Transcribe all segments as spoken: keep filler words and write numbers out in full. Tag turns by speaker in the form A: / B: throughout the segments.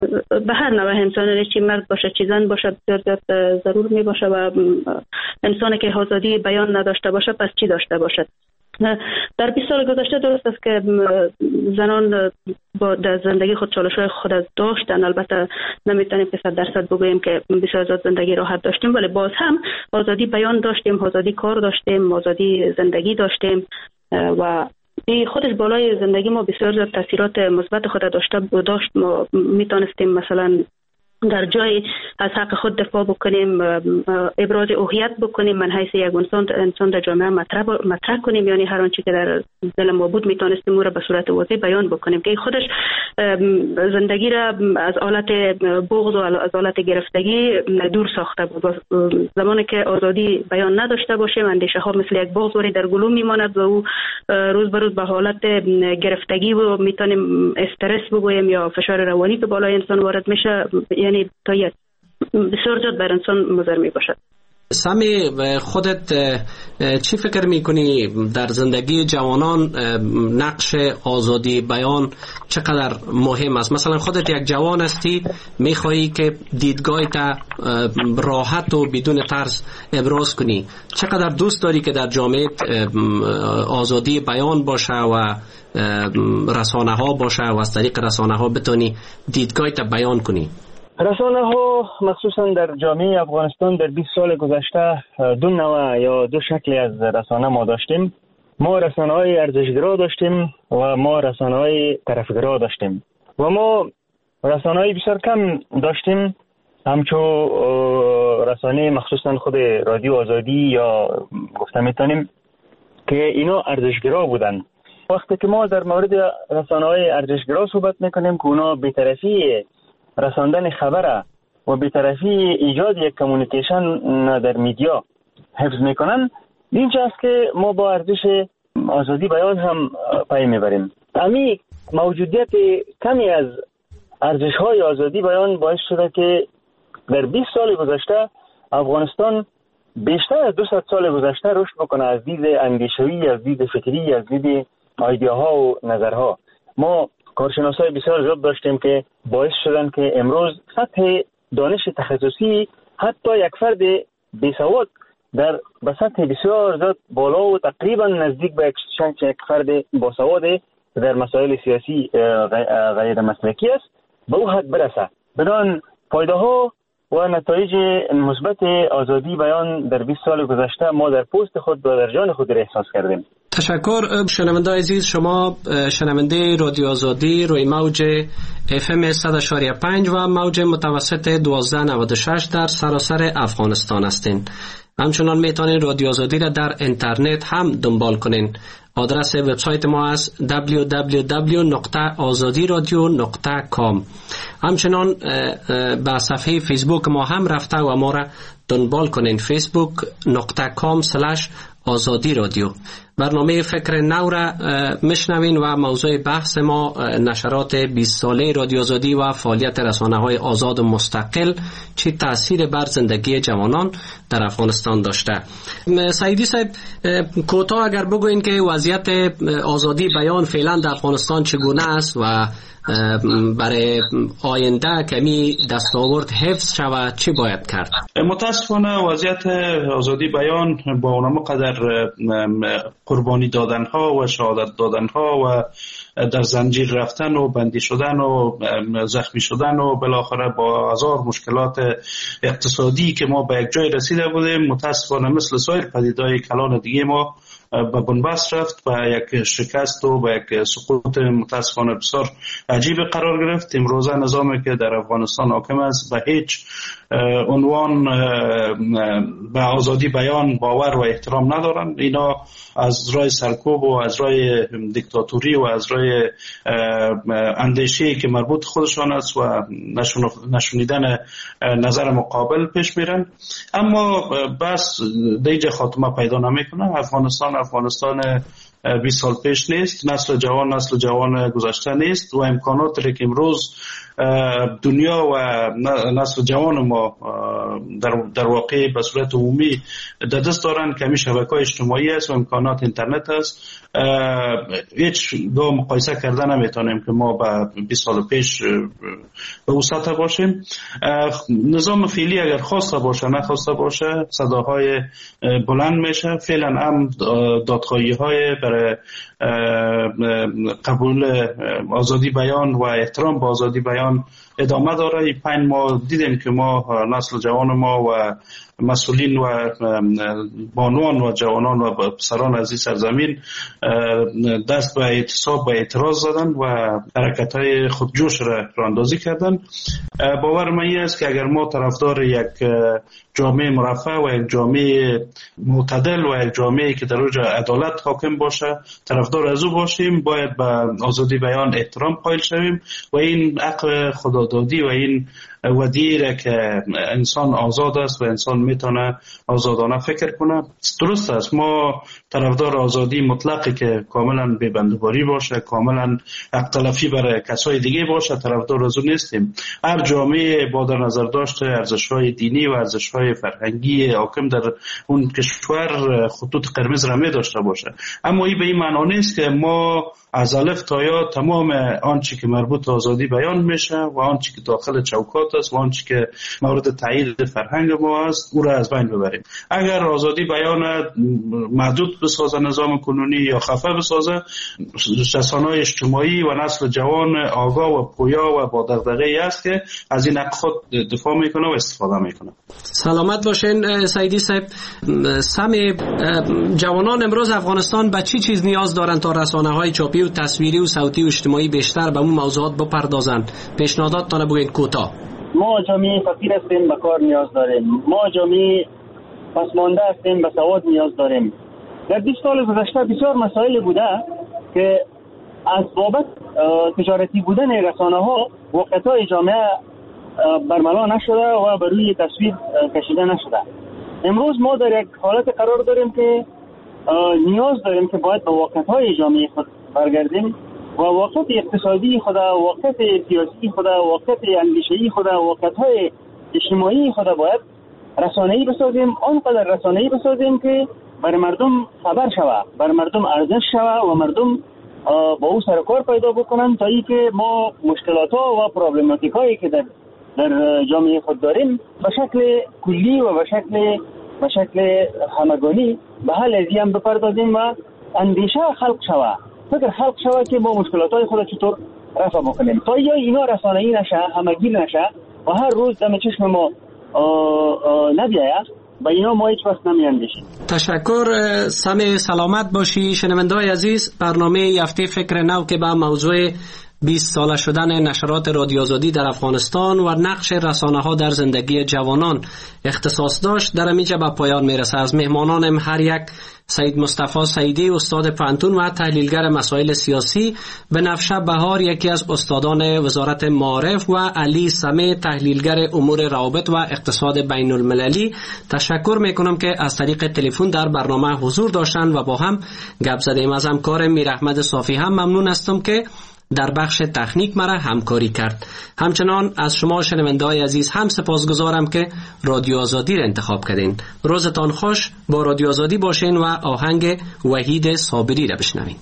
A: به هر نوع انسان، چی مرد باشه چی زن باشه، بسیار زیاد ضرور می باشه و انسانی که آزادی بیان نداشته باشه پس چی داشته باشد؟ در بیست سال گذشته درست است که زنان با در زندگی خود چالش‌های خود از داشتن، البته نمیتونیم که صد درصد بگوییم که بسیار زیاد زندگی راحت داشتیم، ولی باز هم آزادی بیان داشتیم، آزادی کار داشتیم، آزادی زندگی داشتیم و این خودش بالای زندگی ما بسیار زیاد تاثیرات مثبت خود داشته داشت. ما میتونستیم مثلا در جای از حق خود دفاع بکنیم، ابراز هویت بکنیم، من حیث یک انسان انسان در جامعه مطرح مطرح کنیم، یعنی هر آنچه که در دل ما بود میتونستیم او را به صورت واضح بیان بکنیم که خودش زندگی را از حالت بغض و از حالت گرفتگی دور ساخته بود. زمانی که آزادی بیان نداشته باشیم اندیشه ها مثل یک بغض در گلو میماند و او روز به روز به حالت گرفتگی و میتونیم استرس بگوییم یا فشار روانی به بالای انسان وارد میشه، یعنی تا یک بسیار زیاد بر انسان مضر می باشد.
B: سامی، خودت چی فکر میکنی در زندگی جوانان نقش آزادی بیان چقدر مهم است؟ مثلا خودت یک جوان هستی، میخوایی که دیدگاهت راحت و بدون ترس ابراز کنی، چقدر دوست داری که در جامعه آزادی بیان باشه و رسانه ها باشه و از طریق رسانه ها بتونی دیدگاهت بیان کنی؟
C: رسانه ها مخصوصا در جامعه افغانستان در بیست سال گذشته دو نوع یا دو شکلی از رسانه ما داشتیم. ما رسانه های ارزشگرا داشتیم و ما رسانه های طرفگرا داشتیم و ما رسانه های بسیار کم داشتیم، همچون رسانه مخصوصا خود رادیو آزادی یا گفته میتونیم که اینا ارزشگرا بودن. وقتی که ما در مورد رسانه های ارزشگرا صحبت میکنیم که اونا بی‌طرفی رساندن خبره و بی‌طرفی ایجاد یک کمیونیکیشن در میدیا حفظ میکنن، اینجا است که ما با ارزش آزادی بیان هم پی میبریم. امی موجودیت کمی از ارزش های آزادی بیان باعث شده که در بیست سال گذشته افغانستان بیشتر از دویست سال گذشته رشد بکنه از دید اندیشوی، از دید فکری، از دید ایده‌ها و نظرها. ما کارشناسای بسیار زیاد داشتیم که باعث شدن که امروز سطح دانش تخصصی حتی یک فرد بیسواد در به سطح بسیار زیاد بالا و تقریبا نزدیک به یک فرد باسواد در مسائل سیاسی غیر مسلکی است به او حد برسه. بدان فایده ها و نتایج مثبت آزادی بیان در بیست سال گذشته ما در پوست خود و در جان خود را احساس کردیم.
B: تشکر. شنونده عزیز، شما شنونده رادیو آزادی روی موج اف ام صد و شش ممیز پنج و موج متوسط دوازده نود و شش در سراسر افغانستان هستین. همچنان میتونین رادیو آزادی را در اینترنت هم دنبال کنین. آدرس وبسایت ما است دبلیو دبلیو دبلیو دات آزادی رادیو دات کام. همچنان به صفحه فیسبوک ما هم رفته و ما را دنبال کنین، فیسبوک دات کام اسلش آزادی رادیو. برنامه فکر نو را میشنوین و موضوع بحث ما نشرات بیست ساله رادیو آزادی و فعالیت رسانه‌های آزاد و مستقل چه تأثیر بر زندگی جوانان در افغانستان داشته. سعیدی صاحب، کوتاه اگر بگوین که وضعیت آزادی بیان فعلا در افغانستان چگونه است و برای آینده کمی دستاورد حفظ شود چی باید کرد؟
D: متاسفانه وضعیت آزادی بیان با اونم قدر قربانی دادن ها و شهادت دادن ها و در زنجیر رفتن و بندی شدن و زخمی شدن و بالاخره با هزار مشکلات اقتصادی که ما به یک جای رسیده بودیم، متاسفانه مثل سایر پدیدهای کلان دیگه ما به بنبست رفت و یک شکست و به یک سقوط متاسفانه بسیار عجیب قرار گرفت. امروزه نظامی که در افغانستان حاکم است به هیچ عنوان به آزادی بیان باور و احترام ندارن. اینا از راه سرکوب و از راه دیکتاتوری و از راه اندیشه‌ای که مربوط خودشان است و نشونیدن نظر مقابل پیش میرن، اما بس دیگه خاتمه پیدا نمیکنه. افغانستان افغانستان بیست سال پیش نیست. نسل جوان نسل جوان گذشته نیست و امکاناتی که امروز دنیا و نسل جوان ما در, در واقع به صورت عمومی در دست دارن که همین شبکه‌های اجتماعی است و امکانات اینترنت است، هیچ گاه مقایسه کردن نمیتونیم که ما به بیست سال پیش به اون سطح باشیم. نظام فعلی اگر خواسته باشه نخواسته باشه صداهای بلند میشه. فعلا هم دادخواهی های برای قبول آزادی بیان و احترام به آزادی بیان ادامه داره. این پنج ماه دیدیم که ما نسل جوان ما و مسئولین و بانوان و جوانان و پسران از این سرزمین دست به اعتصاب و اعتراض زدن و حرکت‌های خودجوش را راهاندازی کردن. باور من این است که اگر ما طرفدار یک جامعه مرفه و یک جامعه معتدل و یک جامعه که در اوج عدالت حاکم باشه طرفدار از او باشیم، باید به آزادی بیان احترام قائل شویم و این حق خدادادی و این ودیره که انسان آزاد است و انسان میتونه آزادانه فکر کنه. درست است ما طرفدار آزادی مطلقی که کاملا بی‌بندوباری باشه، کاملا حق تلفی برای کسای دیگه باشه طرفدار از اون نیستیم. هر جامعه با در نظر داشته ارزش‌های دینی و ارزش‌های فرهنگی حاکم در اون کشور خطوط قرمز را می داشته باشه، اما این به این معنی نیست که ما از الف تا یا تمام آنچه که مربوط به آزادی بیان میشه و آنچه که داخل چوکات است و آنچه که مورد تایید فرهنگ ما است او را از بین ببریم. اگر آزادی بیان محدود بسازه نظام کنونی یا خفه بسازه، رسانه‌های اجتماعی و نسل جوان آگاه و پویا و با دغدغه‌ای است که از این حق خود دفاع میکنه و استفاده میکنه.
B: سلامت باشین سعیدی صاحب. سم جوانان امروز افغانستان به چی چیز نیاز دارن تا رسانه‌های چاپی و تصویری و صوتی و اجتماعی بیشتر به اون موضوعات بپردازند؟ پیشنهاداتتان بگوین کوتاه.
C: ما جامعه فقیر هستیم، به کار نیاز داریم. ما جامعه پسمانده هستیم، به سواد نیاز داریم. در بیست سال گذشته بسیار مسائل بوده که از بابت تجارتی بودن رسانه‌ها وقت‌های جامعه برملا نشده و بر روی تصویر کشیده نشده. امروز ما در یک حالت قرار داریم که نیاز داریم که باید به وقت‌های جامعه خود برگردیم و وقت اقتصادی خود، وقت سیاسی خود، وقت اندیشه‌ای خود، وقت‌های اجتماعی خود باید رسانه‌ای بسازیم، آنقدر رسانه‌ای بسازیم که بر مردم خبر شود، بر مردم ارزش شود و مردم با او سر کار پیدا بکنن تا ای که ما مشکلات‌ها و پرابلماتیکایی که در در جامعه خود داریم به شکل کلی و به شکل به شکل همگانی به حل از این بپردازیم و اندیشه خلق شود، فکر خلق شود که ما مشکلات‌های خود چطور رفع بکنیم تا یا اینا رسانه‌ای نشه، همگیر نشه و هر روز دم چشم ما نبیاید، با اینا ما هیچ وقت نمیاندیشیم.
B: تشکر. سم سلامت باشی. شنونده‌های عزیز، برنامه هفته فکر نو که به موضوع بیست ساله شدن نشرات رادیو آزادی در افغانستان و نقش رسانه‌ها در زندگی جوانان اختصاص داشت در اینجا به پایان میرسه. از مهمانانم هر یک سید مصطفی سعیدی استاد پانتون و تحلیلگر مسائل سیاسی، بنفشه بهار یکی از استادان وزارت معارف و علی سمه تحلیلگر امور روابط و اقتصاد بین المللی تشکر میکنم که از طریق تلفن در برنامه حضور داشتن و با هم گپ زدیم. از همکار میر احمد صافی هم ممنون هستم که در بخش تکنیک مرا همکاری کرد. همچنان از شما شنونده‌های عزیز هم سپاسگزارم که رادیو آزادی را انتخاب کردین. روزتان خوش. با رادیو آزادی باشین و آهنگ وحید صابری را بشنوین.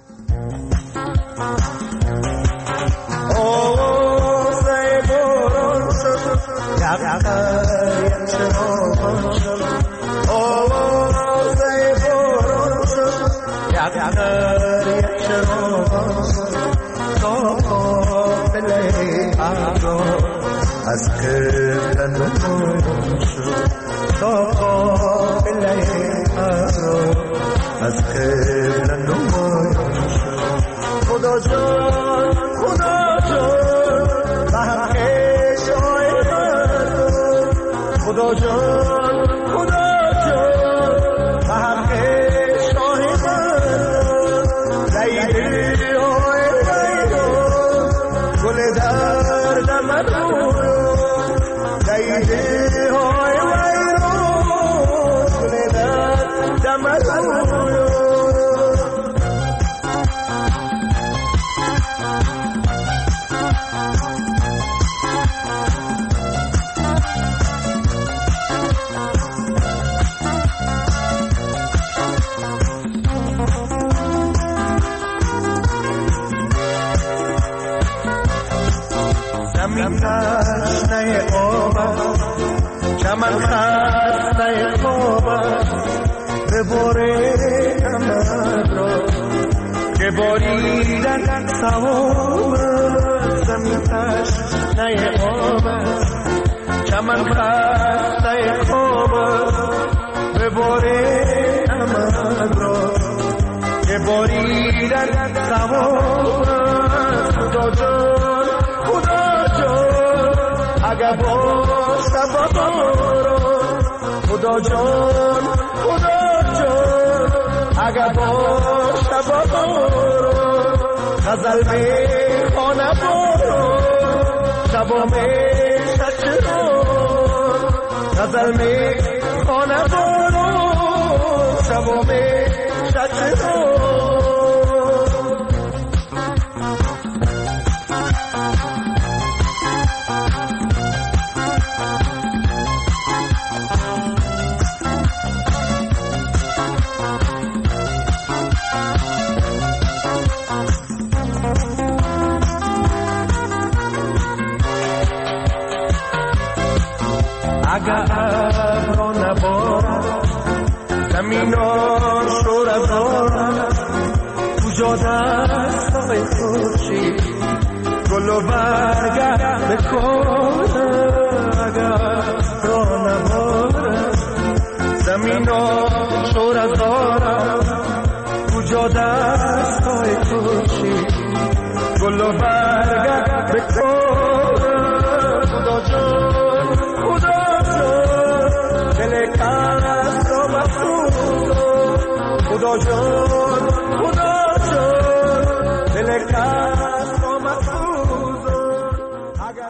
E: از قبل نمون شد تا قابل افراد، از قبل نمون شد. خدا جان خدا جان به حق شای مردم، خدا جان خدا جان به حق شای مردم. لیلی های لیلا گل درد من لیلی های ویران گل درد من تشنه آب است، چمن خسته خواب است، بباره امد را که باریدن ثواب است. زمین تشنه آب است، چمن خسته خواب است، بباره امد را که باریدن ثواب است. خدا جان خدا جان اگر باشه باران، خدا جان خدا جان اگر باشه باران، غزل میخوانه باران شبا میشه چران، غزل میخوانه باران شبا میشه چران. اگر ابرا نبارد زمین ها شور از آرد، کجا دست های خورشید گل و برگرد بکن